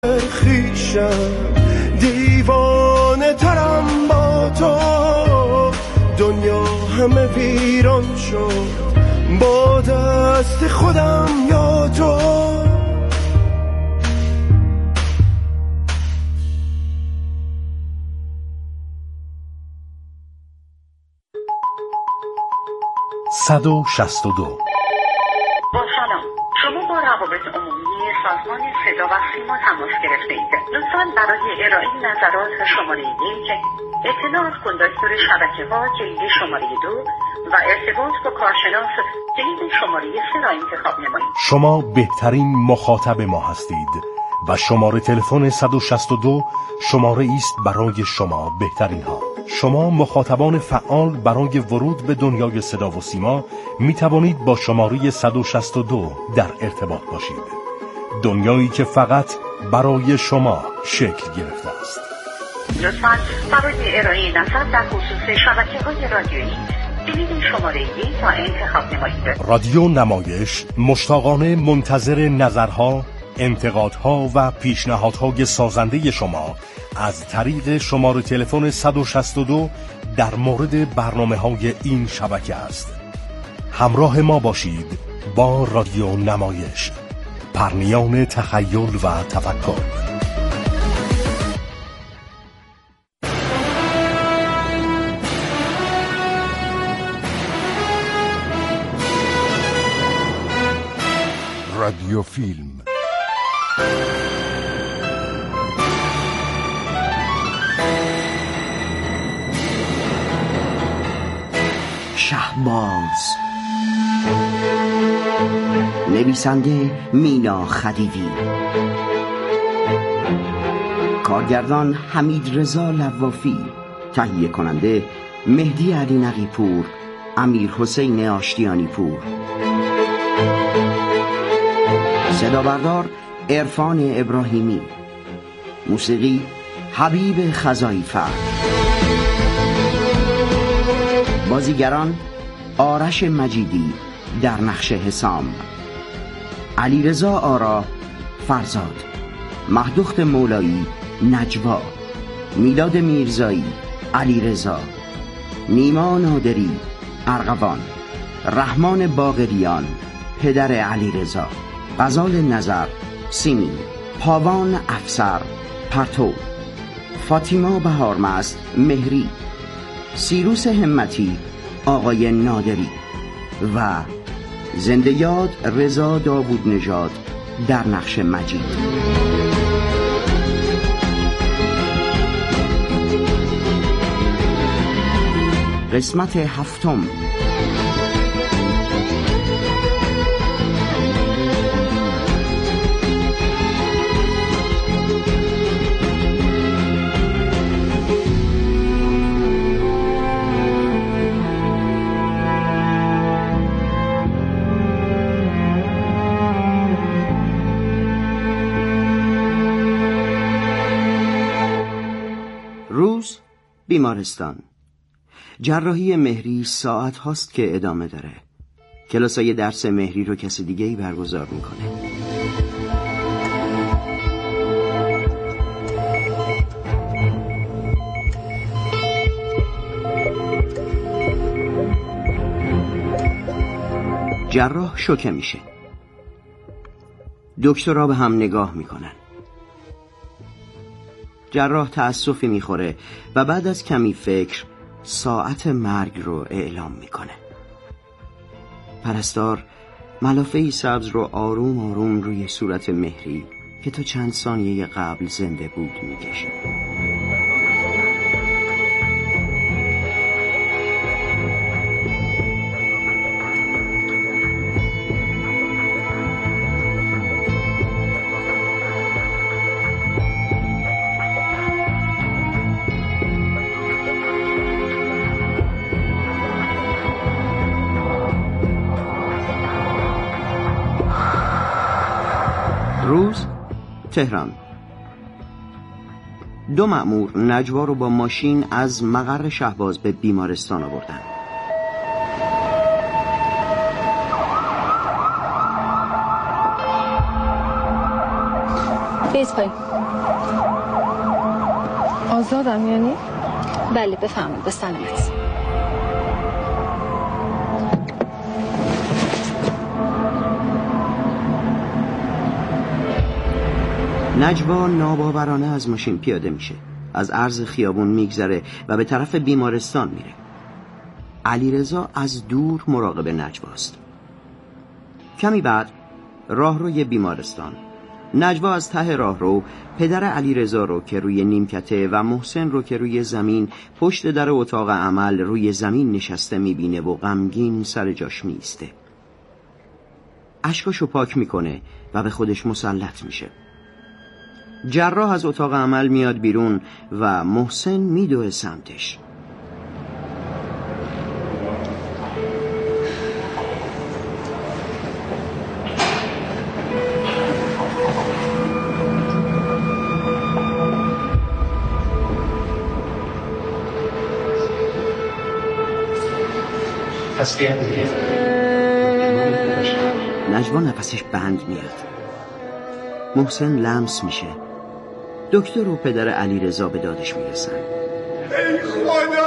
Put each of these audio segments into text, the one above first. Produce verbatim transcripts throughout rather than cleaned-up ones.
خیشم دیوانه ترم با تو، دنیا همه ویران شد با دست خودم یا تو. صد و شصت و دو. با سلام، شما با روابط عمومی سازمان صدا و سیما تماس گرفته اید. لطفاً برای ارائه نظرات شماره یک، اطلاع از کندکتور شبکه ها جلد شماره دو و ارتباط با کارشناس جلد شماره سه را انتخاب نمایید. شما بهترین مخاطب ما هستید و شماره تلفن صد و شصت و دو شماره است برای شما بهترین ها. شما مخاطبان فعال برای ورود به دنیای صدا و سیما می توانید با شماره صد و شصت و دو در ارتباط باشید. دنیایی که فقط برای شما شکل گرفته است. لطفاً برای ارائه نظر در خصوص شبکه‌های رادیویی کلید شماره یک را انتخاب نمایید. رادیو نمایش مشتاقانه منتظر نظرها، انتقادها و پیشنهادهای سازنده شما از طریق شماره تلفن صد و شصت و دو در مورد برنامه‌های این شبکه است. همراه ما باشید با رادیو نمایش، پرنیان تخیل و تفکر. رادیو فیلم. شهباز. نویسنده مینا خدیوی، کارگردان حمید رضا لوافی، تهیه کننده مهدی علی نقی پور، امیر حسین آشتیانی پور، صدا بردار عرفان ابراهیمی، موسیقی حبیب خزایی فرد، بازیگران آرش مجیدی در نقش حسام، علیرضا آرا فرزاد، مهدوخت مولایی نجوا، میلاد میرزایی علیرضا، نیما نادری ارغوان، رحمان باقریان پدر علیرضا، غزال نظر سیمین، پاوان افسر پرتو، فاطیما بهارمست مهری، سیروس همتی آقای نادری و زنده یاد رضا داوود نژاد در نقش مجید. قسمت هفتم. روز بیمارستان. جراحی مهری ساعت هاست که ادامه داره. کلاسای درس مهری رو کسی دیگه ای برگزار میکنه. جراح شوکه میشه. دکترها به هم نگاه میکنن. جراح تأسفی میخوره و بعد از کمی فکر ساعت مرگ رو اعلام میکنه. پرستار ملافه‌ای سبز رو آروم آروم روی صورت مهری که تا چند ثانیه قبل زنده بود میکشه. روز تهران. دو مأمور نجوا رو با ماشین از مقر شهباز به بیمارستان آوردن. بیایید پایین. آزادم یعنی؟ بله بفهمید. به سلامت. نجوا ناباورانه از ماشین پیاده میشه، از عرض خیابون میگذره و به طرف بیمارستان میره. علیرضا از دور مراقب نجواست. کمی بعد راهروی بیمارستان، نجوا از ته راهرو پدر علیرضا رو که روی نیمکته و محسن رو که روی زمین پشت در اتاق عمل روی زمین نشسته میبینه و غمگین سر جاش میسته. اشکاشو پاک میکنه و به خودش مسلط میشه. جراح از اتاق عمل میاد بیرون و محسن میدوه سمتش. نجوا نفسش بند میاد. محسن لمس میشه. دکتر و پدر علیرضا به دادش میرسن. ای خدا!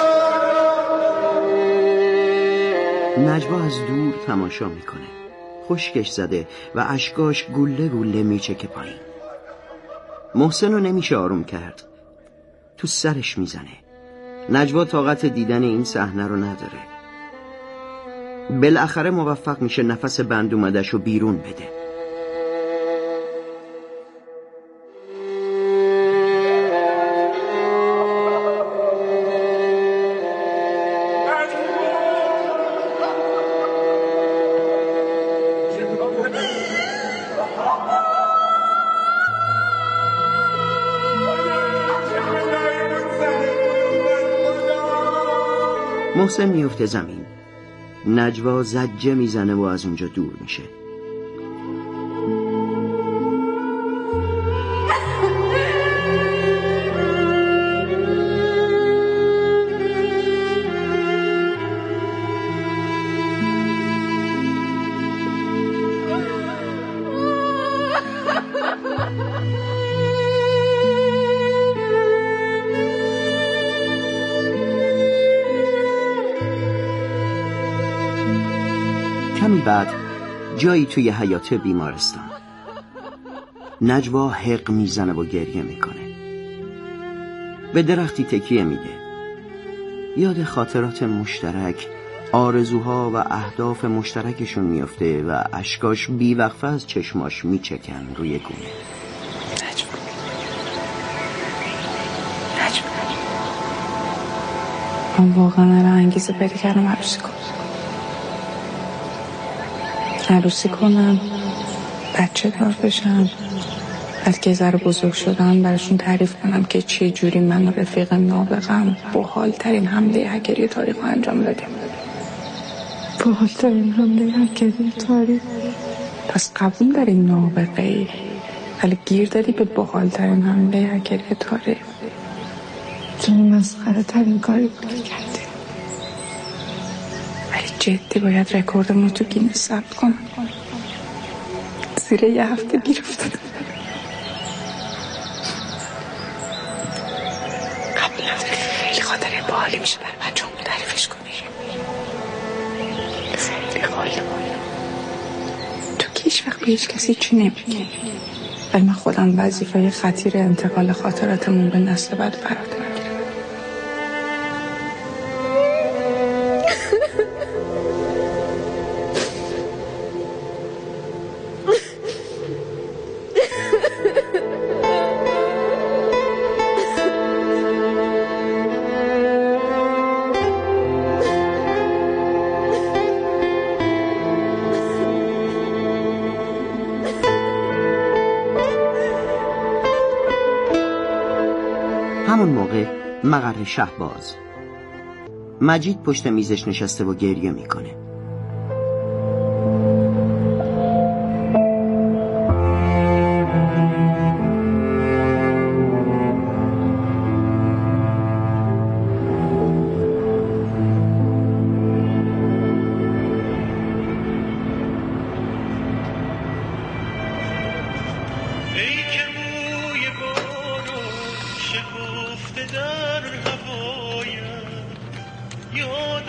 نجوا از دور تماشا میکنه. خشکش زده و اشکاش گله گله میچکه پایین. محسن رو نمیشه آروم کرد. تو سرش میزنه. نجوا طاقت دیدن این صحنه رو نداره. بالاخره موفق میشه نفس بند اومدش رو بیرون بده. محسن میفته زمین. نجوا زجه میزنه و از اونجا دور میشه. کمی بعد جایی توی حیاط بیمارستان، نجوا حق میزنه و گریه میکنه. به درختی تکیه میده. یاد خاطرات مشترک، آرزوها و اهداف مشترکشون میفته و اشکاش بیوقفه از چشماش میچکن روی گونه. نجوا نجوا من واقعا الان انگیزه پیدا کردم عروسی کنم. عروسی کنم، بچه دار بشم، از که ذره بزرگ شدم براشون تعریف کنم که چه جوری من و رفیق نابغم باحال ترین حمله هکری تاریخ رو انجام دادیم. باحال ترین حمله هکری تاریخ؟ پس قبول داری نابغه‌ای، ولی گیر دادی به باحال ترین حمله هکری تاریخ. چون مسخره ترین کاری بود که کردی. ولی جدی باید رکوردمون رو تو گینس ثبت کنم. زیر یه هفته گیر افتادم. قبل نداره خیلی خاطره باحالی میشه برای بچه‌ها تعریفش کنی. خیلی خالی تو که هیچ وقت به هیچ کسی چی نمیگی، ولی من خودم وظیفه خطیر انتقال خاطراتمون به نسل بعد برات همون موقع مقر شهباز، مجید پشت میزش نشسته و گریه میکنه.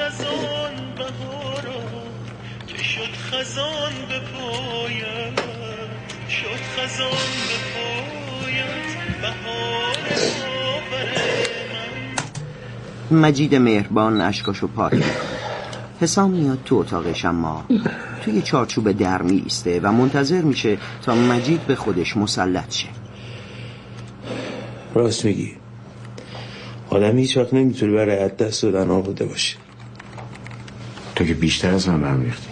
خزان بهارا که شد خزان به پایت، شد خزان به پایت بهار آوره من. مجید مهربان اشکاشو پاک میکنه. حسام میاد تو اتاقش، اما توی چارچوب در میسته و منتظر میشه تا مجید به خودش مسلط شه. راست میگی، آدم هیچ وقت نمیتونه برای از دست دادن آورده باشه. تو که بیشتر از من برم ریختی.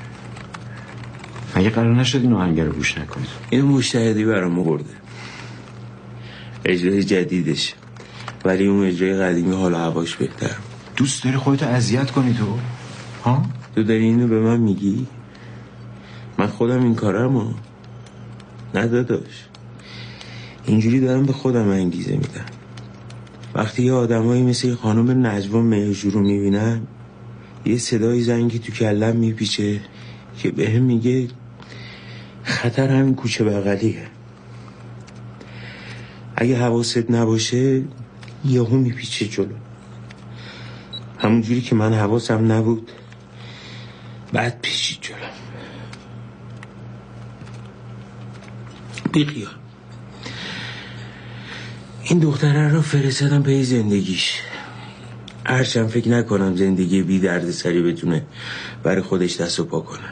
مگه قرار نشد این آهنگر رو گوش نکنید؟ این مشتهدی برام آورده، اجرای جدیدش، ولی اون اجرای قدیمی حال و هواش بهتر. دوست داری خودتو اذیت کنی تو؟ ها؟ تو داری اینو به من میگی؟ من خودم این کارم نه داداش، اینجوری دارم به خودم انگیزه میدم. وقتی یه آدمایی مثل خانم نجوا مهرجو رو میبینم، یه صدای زنگی تو کلم میپیچه که بهم میگه خطر همین کوچه بغلیه. اگه حواست نباشه یهو میپیچه جلو، همونجوری که من حواسم نبود بعد پیچید جلو. بیخیال، این دختره رو فرستادم پی زندگیش. هرچند فکر نکنم زندگی بی درد سری بتونه برای خودش دست و پا کنه.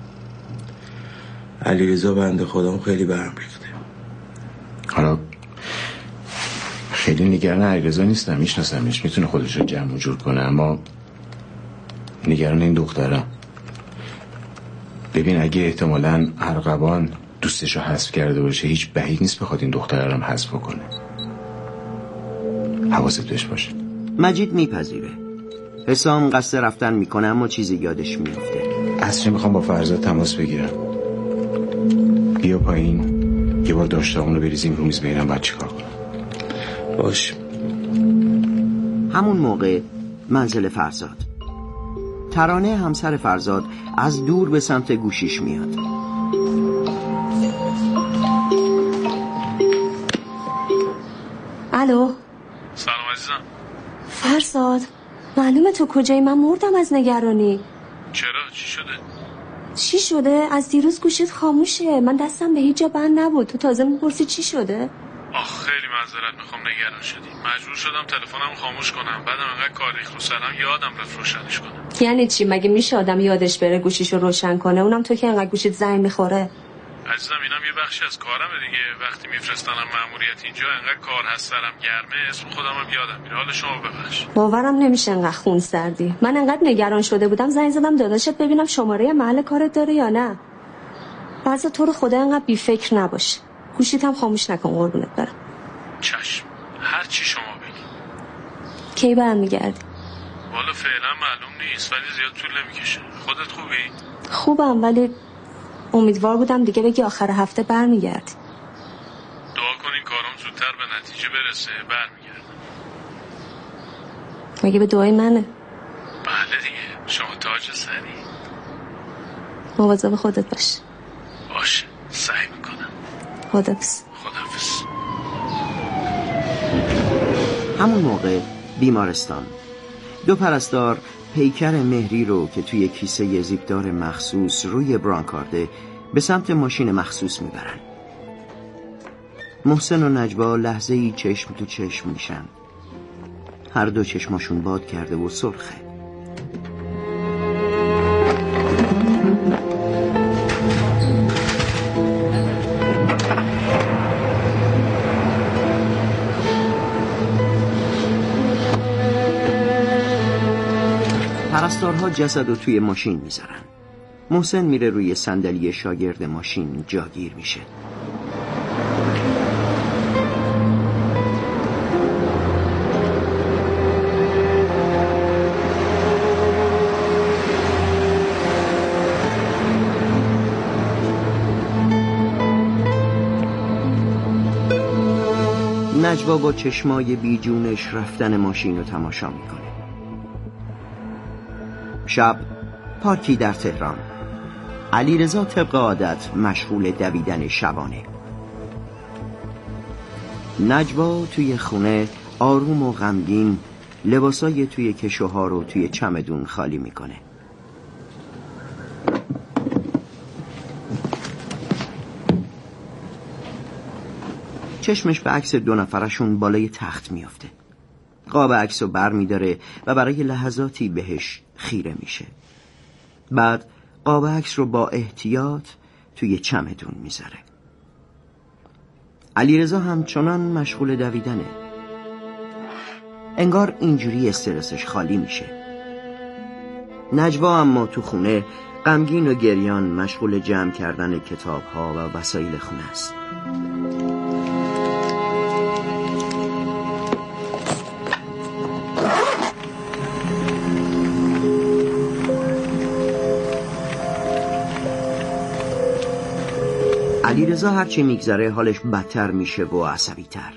علیرضا بنده خودم خیلی برم ریخته. حالا خیلی نگران علیرضا نیستم، میشناسمش، میتونه خودش رو جمع و جور کنه، اما نگران این دخترم. ببین اگه احتمالاً ارغوان دوستش رو حذف کرده باشه، هیچ بعید نیست بخواد این دختره رو هم حذف کنه. حواست بهش باشه. مجید میپذیره. حسام قصد رفتن میکنه اما چیزی یادش میفته. اصلا میخوام با فرزاد تماس بگیرم. بیا پایین یه بار داشتامون رو بریزیم رو میز ببینم بعد چیکار کنم. باش. همون موقع منزل فرزاد. ترانه همسر فرزاد از دور به سمت گوشیش میاد. الو. سلام عزیزم. فرزاد معلومه تو کجایی؟ من مردم از نگرانی. چرا؟ چی شده؟ چی شده؟ از دیروز گوشیت خاموشه، من دستم به هیچ جا بند نبود، تو تازه میپرسی چی شده؟ آخ خیلی معذرت میخوام، نگران شدی. مجبور شدم تلفنمو خاموش کنم، بعدم انقدر کار ریخت رو سرم یادم رفت روشنش کنم. یعنی چی؟ مگه میشه آدم یادش بره گوشیشو روشن کنه؟ اونم تو که انقدر گوشیت زنگ میخوره. عزیزم اینم یه بخشی از کارمه دیگه، وقتی میفرستنم مأموریت اینجا انقدر کار هست سرم گرمه، اسم خودم هم یادم میره. حالا شما ببخش. باورم نمیشه انقدر خون سردی. من انقدر نگران شده بودم زنگ زدم داداشت ببینم شماره محل کارت داره یا نه. بعضی تو رو خدا انقدر بی فکر نباش. گوشیت هم خاموش نکن قربونت برم. چشم، هر چی شما بگی. کی برمیگردی؟ والا فعلا معلوم نیست ولی زیاد طول نمیکشه. خودت خوبی؟ خوبم، ولی امیدوار بودم دیگه بگی آخر هفته برمیگردی. دعا کنین کارم زودتر به نتیجه برسه، برمیگردم. مگه به دعای منه؟ بله دیگه، شما تاج سری. مواظب خودت باش. باشه، سعی میکنم. خداحافظ. خداحافظ. همون موقع بیمارستان. دو پرستار پیکر مهری رو که توی کیسه زیپدار مخصوص روی برانکارده به سمت ماشین مخصوص میبرن. محسن و نجوا لحظه ای چشم تو چشم میشن. هر دو چشماشون باد کرده و سرخه. پرستارها جسد رو توی ماشین میذارن. محسن میره روی صندلی شاگرد ماشین جاگیر میشه. نجوا با چشمای بیجونش رفتن ماشین رو تماشا میکنه. شب پارکی در تهران. علیرضا طبق عادت مشغول دویدن شبانه. نجوا توی خونه آروم و غمگین لباسای توی کشوها رو توی چمدون خالی میکنه. چشمش به عکس دو نفرشون بالای تخت میافته. قاب عکس رو بر میداره و برای لحظاتی بهش خیره میشه. بعد قاب عکس رو با احتیاط توی چمدون میذاره. علیرضا همچنان مشغول دویدنه. انگار اینجوری استرسش خالی میشه. نجوا اما تو خونه غمگین و گریان مشغول جمع کردن کتاب‌ها و وسایل خونه است. علیرضا هرچی میگذره حالش بدتر میشه و عصبی تر.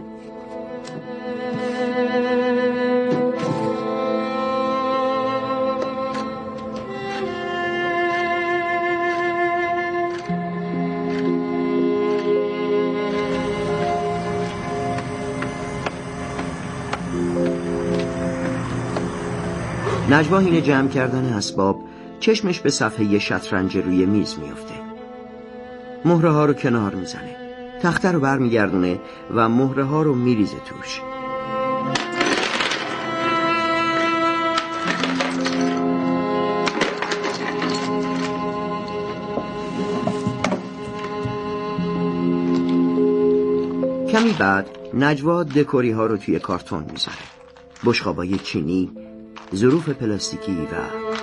نجوا حین جمع کردن اسباب چشمش به صفحه شطرنج روی میز میفته. مهره ها رو کنار میزنه، تخته رو برمیگردونه و مهره ها رو میریزه توش. کمی بعد نجوا دکوری ها رو توی کارتون میذاره. بشقابای چینی، ظروف پلاستیکی و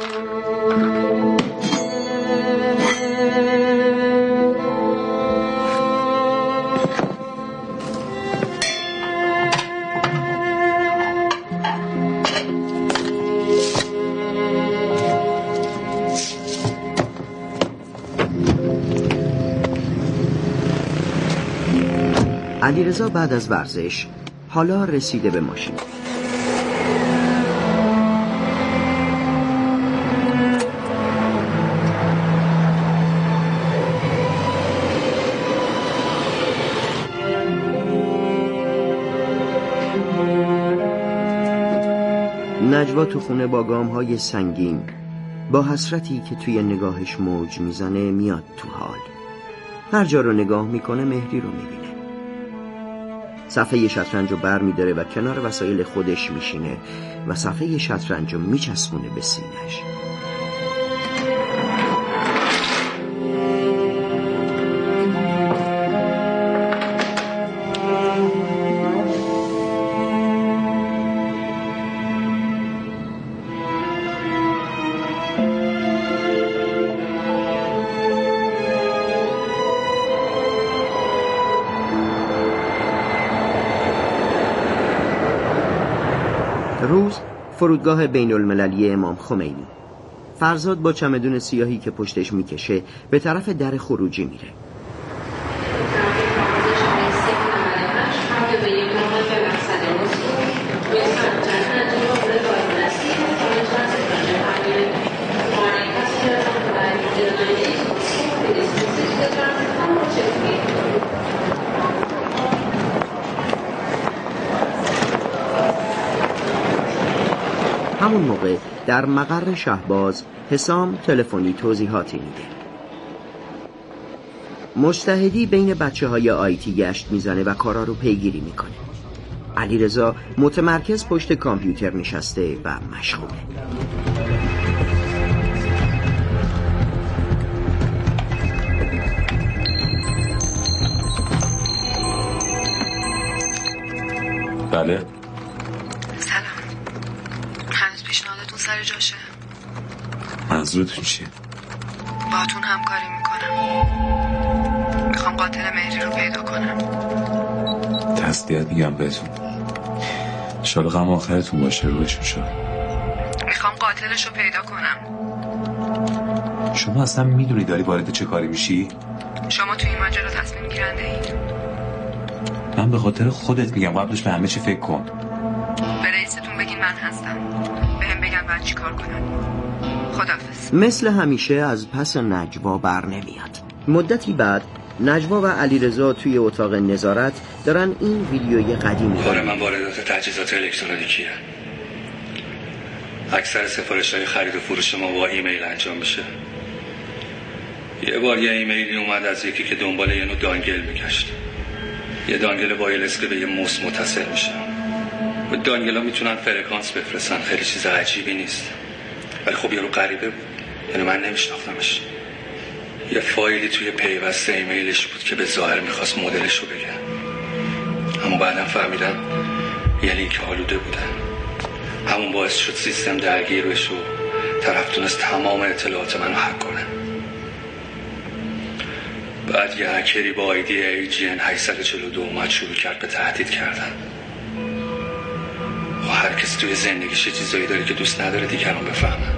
علیرضا بعد از ورزش حالا رسیده به ماشین. نجوا تو خونه با گام‌های سنگین، با حسرتی که توی نگاهش موج میزنه میاد تو حال. هر جا رو نگاه میکنه مهری رو میبینه. صفحه شطرنج رو بر میداره و کنار وسایل خودش میشینه و صفحه شطرنج رو میچسبونه به سینه‌اش. روز فرودگاه بین المللی امام خمینی. فرزاد با چمدون سیاهی که پشتش میکشه به طرف در خروجی میره. همون موقع در مقر شهباز حسام تلفنی توضیحاتی میده. مجتهدی بین بچه های آیتی گشت میزنه و کارا رو پیگیری میکنه. علیرضا متمرکز پشت کامپیوتر نشسته و مشغوله. بله. سر جاشه. منظورتون چیه؟ باهاتون همکاری میکنم. میخوام قاتل مهری رو پیدا کنم. تسلیت میگم بهتون. انشالله غم آخرتون باشه روشون شد. میخوام قاتلش رو پیدا کنم. شما اصلا میدونی داری وارد چه کاری میشی؟ شما توی این ماجرا تصمیم گیرنده اید. من به خاطر خودت میگم قبلش به همه چی فکر کن. به رئیستون بگین من هستم. بهم بگن باید چی کار کنم. خداحافظ. مثل همیشه از پس نجوا بر نمیاد. مدتی بعد نجوا و علیرضا توی اتاق نظارت دارن این ویدیوی قدیمی باره من واردات تجهیزات الکترونیکیه. اکثر سفارش‌های خرید و فروش ما با ایمیل انجام میشه. یه بار یه ایمیلی اومد از یکی که دنبال یه نوع دانگل میگشت. یه دانگل وایرلس که به یه موس متصل میشه. و دانگل ها میتونن فرکانس بفرستن، خیلی چیز عجیبی نیست. ولی خب یارو غریبه بود، یعنی من نمیشناختمش. یه فایلی توی پیوسته ایمیلش بود که به ظاهر میخواست مدلش رو بگه، اما بعدم فهمیدم یه لینک آلوده بوده. همون باعث شد سیستم درگیر بشه و طرف تونست تمام اطلاعات منو هک کنه. بعد یه هکری با آیدی ای جی ان هشتصد و چهل و دو اومد شروع کرد به تهدید کردن. و هر کسی توی زندگیش چیزایی داره که دوست نداره دیگران بفهمن.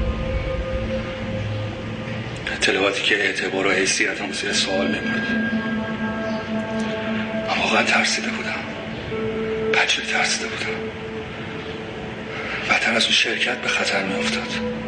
اطلاعاتی که اعتبار و حیثیتم زیر سوال میبرد. اما واقعا ترسیده بودم. بچه ترسیده بودم. بدتر از اون شرکت به خطر میافتاد.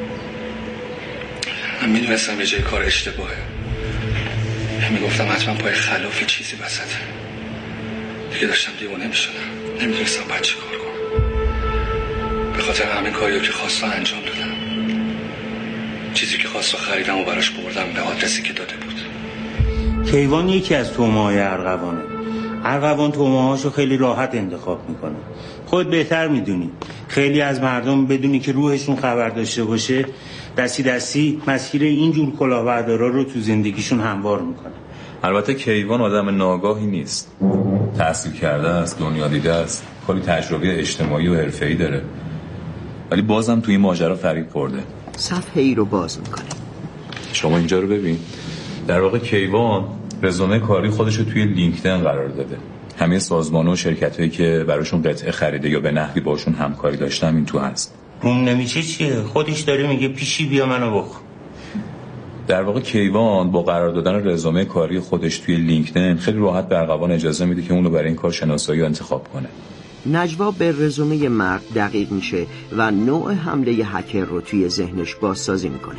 من میدونستم یه جای کار اشتباهه. میگفتم حتما پای خلافی چیزی وسطه. دیگه داشتم دیوانه میشدم. نمیدونستم باید چی کار کنم. به خاطر همین کاریو که خواست انجام دادم. چیزی که خواست خریدم و براش بردم به آدرسی که داده بود. کیوان یکی از تومه‌های ارغوانه. ارغوان تومه‌هاشو خیلی راحت انتخاب میکنه. خود بهتر میدونی. خیلی از مردم بدونی که روحشون خبر داشته باشه دستی دستی مسیر اینجور کلاهبردارا رو تو زندگیشون هموار میکنه. البته کیوان آدم ناگاهی نیست. تحصیل کرده است، دنیا دیده است، کلی تجربه اجتماعی و حرفه‌ای داره. ولی بازم توی این ماجرا فریب خورده. صفحه ای رو باز میکنه. شما اینجا رو ببین. در واقع کیوان رزومه کاری خودش رو توی لینکدین قرار داده. همه سازمان‌ها و شرکت‌هایی که براشون قطعه خریده یا به نحوی باشون همکاری داشتن این تو هست. روم نمیشه چیه؟ خودش داره میگه پیشی بیا منو بخ. در واقع کیوان با قرار دادن رزومه کاری خودش توی لینکدین خیلی راحت به ارغوان اجازه میده که اونو برای این کار شناسایی و انتخاب کنه. نجوا به رزومه مرد دقیق میشه و نوع حمله ی هکر رو توی ذهنش بازسازی میکنه.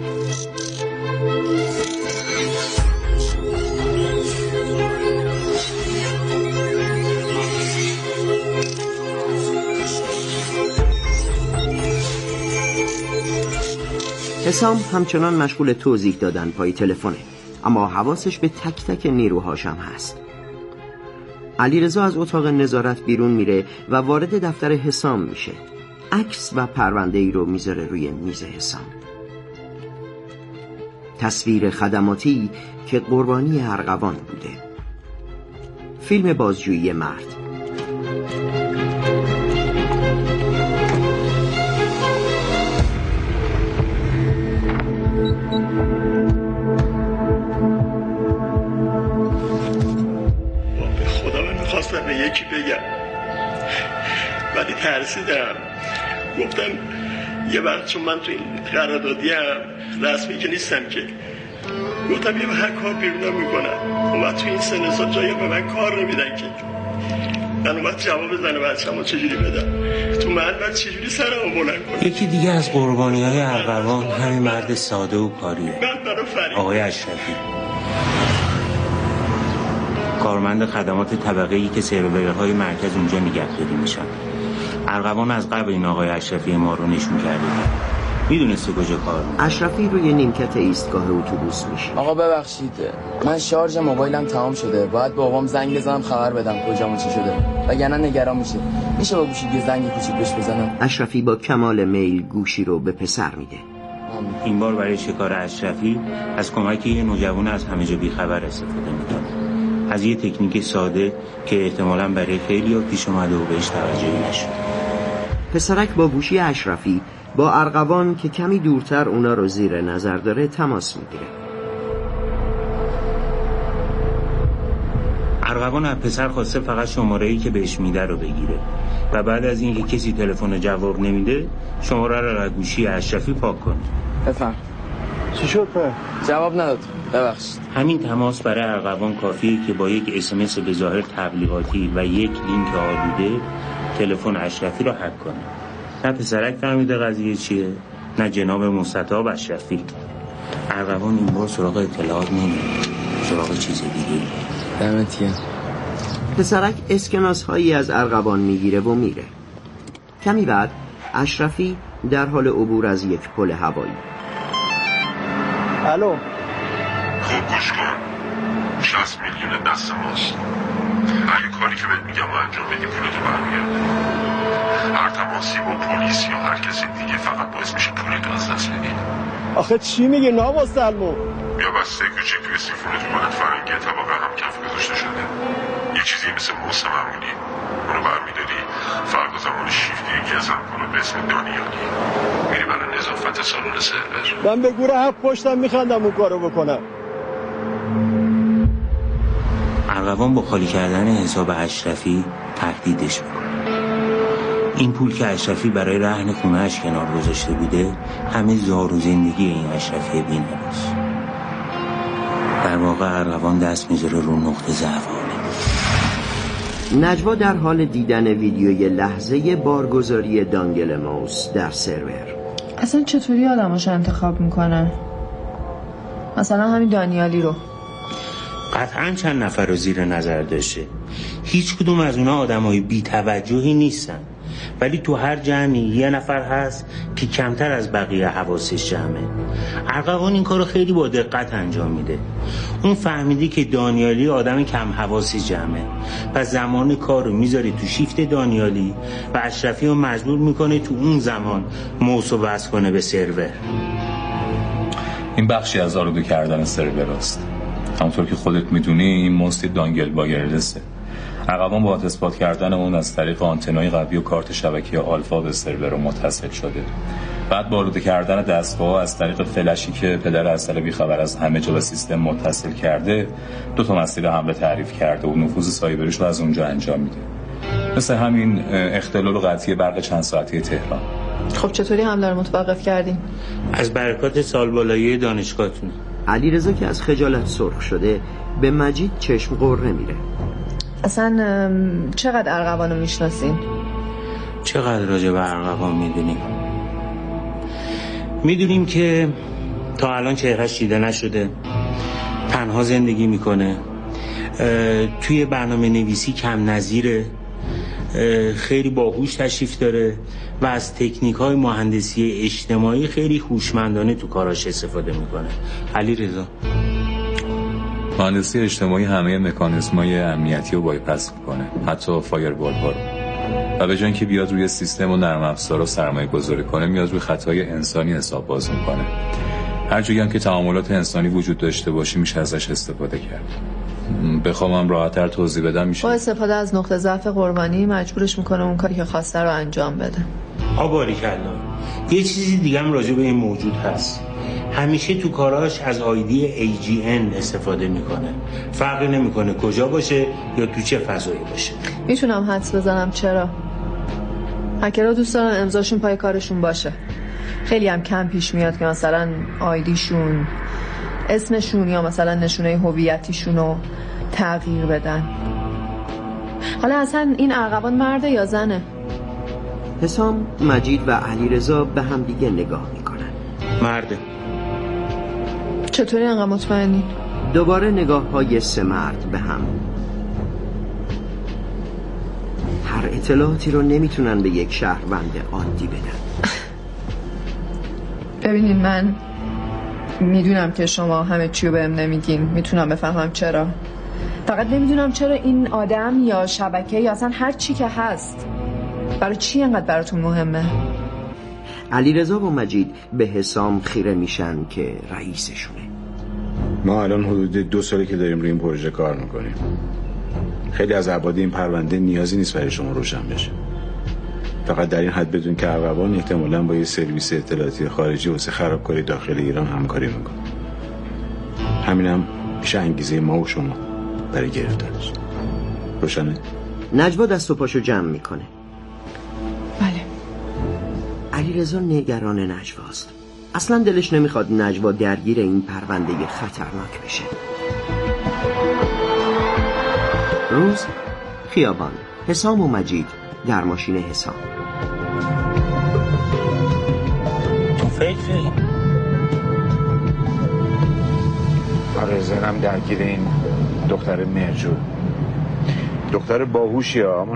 حسام همچنان مشغول توضیح دادن پای تلفنه، اما حواسش به تک تک نیروهاش هم هست. علیرضا از اتاق نظارت بیرون میره و وارد دفتر حسام میشه. عکس و پرونده ای رو میذاره روی میز حسام. تصویر خدماتی که قربانی ارغوان بوده. فیلم بازجویی مرد. به یکی بگم ولی ترسیدم. گفتم یه وقت چون من تو این قراردادیم رسمی که نیستم که گفتم یه هر کار بیرونم میکنم و تو این سن سال جایی به من کار نمیدن که من اومد جواب زن بچه‌مو چجوری بدم تو محل بعد چجوری سرمو بلند کنم. یکی دیگه از قربانی‌های ارغوان همین مرد ساده و کاریه، آقای اشرفی، کارمند خدمات طبقه‌ای که سرورهای مرکز اونجا نگهداری میشن. ارغوان از قبل این آقای اشرفی ما رو نشون کرده. میدونسته کجا کار میکنه. اشرفی روی نیمکت ایستگاه اتوبوس میشه. آقا ببخشید من شارژ موبایلم تمام شده، باید بابام زنگ بزنم خبر بدم کجا چی شده، وگرنه نگران میشه. میشه با گوشی یه زنگ کوچیک بهش بزنم؟ اشرفی با کمال میل گوشی رو به پسر میده. این بار برای شکار اشرفی از کمک یه نوجوان از همه جا بیخبر استفاده میکنه، از یه تکنیک ساده که احتمالاً برای خیلی ها پیش اومده و بهش توجهی نشد. پسرک با گوشی اشرفی با ارغوان که کمی دورتر اونا رو زیر نظر داره تماس میگیره. ارغوان از پسر خواسته فقط شماره‌ای که بهش میده رو بگیره و بعد از اینکه کسی تلفن جواب نمیده شماره رو از گوشی اشرفی پاک کنه. بفهم. چی شد په؟ جواب نداد. ببخشید. همین تماس برای ارغوان کافیه که با یک اس ام اس به ظاهر تبلیغاتی و یک لینک آلوده تلفن اشرفی رو هک کنه. نه پسرک فهمیده قضیه چیه، نه جناب مستطاب اشرفی. ارغوان این بار سراغ اطلاعات نمیره، سراغ چیز دیگه. دمتیه. پسرک اسکناس هایی از ارغوان میگیره و میره. کمی بعد اشرفی در حال عبور از یک پل هوایی. الو خوب گوش کن، شصت میلیون دست ماست. اگه کاری که بهت میگم و انجام بدی پولتو برمیگرده. هر تماسی با پلیس یا هر کسی دیگه فقط باعث میشه پولتو از دست بدی. آخه چی میگی ناوا سلمو؟ یا بسته کوچیک توی سیفونت مالت فرنگی طبقه هم کف گذاشته شده. یه چیزی مثل موس معمولی. اونو برمیداری، فردا زمان شیفتی یکی از همکارا به اسم دانیالی میری برای نظافت سالن سرور. من به گوره هفت پشتم میخندم اون کارو بکنم. ارغوان با خالی کردن حساب اشرفی تهدیدش میکنه. این پول که اشرفی برای رهن خونه‌اش کنار گذاشته بوده همه زار و زندگی این اشرفی بی‌نواست. در واقع ارغوان دست میذاره رو نقطه ضعف. نجوا در حال دیدن ویدیوی لحظه بارگذاری دانگل ماوس در سرور. اصلا چطوری آدماش انتخاب میکنن؟ مثلا همین دانیالی رو قطعا چند نفر رو زیر نظر داشته. هیچ کدوم از اونا آدمای بی توجهی نیستن، ولی تو هر جمعی یه نفر هست که کمتر از بقیه حواسش جمعه. ارغوان این کارو خیلی با دقت انجام میده. اون فهمیدی که دانیالی آدم کم حواسی جمعه، پس زمان کار رو میذاره تو شیفت دانیالی و اشرفی رو مجبور میکنه تو اون زمان موس رو وصل کنه به سرور. این بخشی از آلوده کردن سرور است. همونطور که خودت میدونی این موس دانگل وایرلسه. ارغوان با اثبات کردن اون از طریق آنتنای قوی و کارت شبکه آلفا به سرور متصل شده. بعد با آلوده کردن دستگاه از طریق فلشی که پدر اصل بیخبر از همه جا به سیستم متصل کرده دو تا مسیر حمله تعریف کرده و نفوذ سایبریش رو از اونجا انجام میده. مثل همین اختلال قطعی برق چند ساعته تهران. خب چطوری حمله رو متوقف کردین؟ از برکات سالبالایی دانشگاهتون. علیرضا که از خجالت سرخ شده به مجید چشم قره میره. اصلا چقدر ارغوانو میشناسین؟ چقدر راجع به ارغوان میدونیم؟ میدونیم که تا الان چهرهش دیده نشده، تنها زندگی میکنه، توی برنامه نویسی کم نظیره، خیلی باهوش تشریف داره و از تکنیک های مهندسی اجتماعی خیلی هوشمندانه تو کاراش استفاده میکنه. علیرضا مهندسی اجتماعی همه مکانیزم‌های امنیتی رو بایپاس میکنه، حتی فایروال ها رو، و به جای اینکه بیاد روی سیستم و نرم افزار رو سرمایه گذاری کنه میاد روی خطای انسانی حساب باز میکنه. هر جایی هم که تعاملات انسانی وجود داشته باشه میشه ازش استفاده کرد. بخوامم راحت‌تر توضیح بدم میشه با استفاده از نقطه ضعف قربانی مجبورش میکنه اون کاری که خواسته رو انجام بده. آباریکلا. یه چیزی دیگه هم راجع به این موجود هست. همیشه تو کاراش از آیدی ای جی ان استفاده میکنه. فرقی نمیکنه کجا باشه یا تو چه فضایی باشه. میتونم حدس بزنم چرا. هکرها دوست دارن امضاشون پای کارشون باشه. خیلی هم کم پیش میاد که مثلا آیدیشون، اسمشون یا مثلا نشونه هویتیشون رو تغییر بدن. حالا اصلا این ارغوان مرده یا زنه؟ حسام، مجید و علیرضا به هم دیگه نگاه میکنن. مرده. چطوری انقدر مطمئنی؟ دوباره نگاه های سه مرد به هم. هر اطلاعاتی رو نمیتونن به یک شهروند عادی بدن. ببینین من میدونم که شما همه چی رو بهم نمیگین، میتونم بفهمم چرا. فقط نمیدونم چرا این آدم یا شبکه یا اصلا هر چی که هست برای چی انقدر براتون مهمه؟ علیرضا و مجید به حسام خیره میشن که رئیسشونه. ما الان حدود دو ساله که داریم روی این پروژه کار میکنیم. خیلی از ابعاد این پرونده نیازی نیست برای شما روشن بشه. فقط در این حد بدون که ارغوان احتمالاً با یه سرویس اطلاعاتی خارجی واسه خرابکاری داخل ایران همکاری میکنه. همینم میشه انگیزه ما و شما برای گرفتنش. روشنه؟ نجوا دست و پاشو جمع میکنه. بله. علیرضا نگران نجواست. اصلا دلش نمیخواد نجوا درگیر این پرونده خطرناک بشه. روز، خیابان، حسام و مجید در ماشین حسام. تو فکری؟ آره زنم درگیر این دختر مرجو. دختر باهوشی ها.